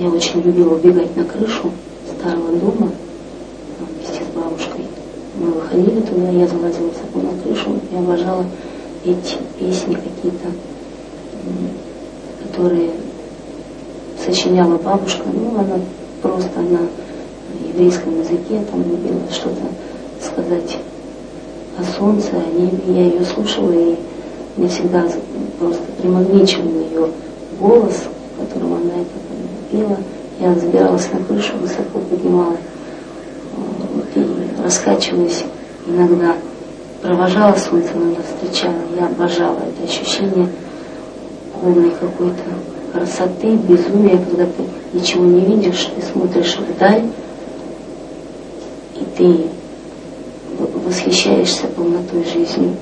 Я очень любила убегать на крышу старого дома вместе с бабушкой. Мы выходили туда, я залазила высоко на крышу и обожала эти песни какие-то, которые сочиняла бабушка. Ну, она просто на еврейском языке там любила что-то сказать о солнце, о небе. Я ее слушала, и мне всегда просто примагничивал ее голос, которым она это пела. Я забиралась на крышу, высоко поднимала и, раскачиваясь, иногда провожала солнце, иногда встречала. Я обожала это ощущение полной какой-то красоты, безумия, когда ты ничего не видишь, ты смотришь вдаль, и ты восхищаешься полнотой жизни.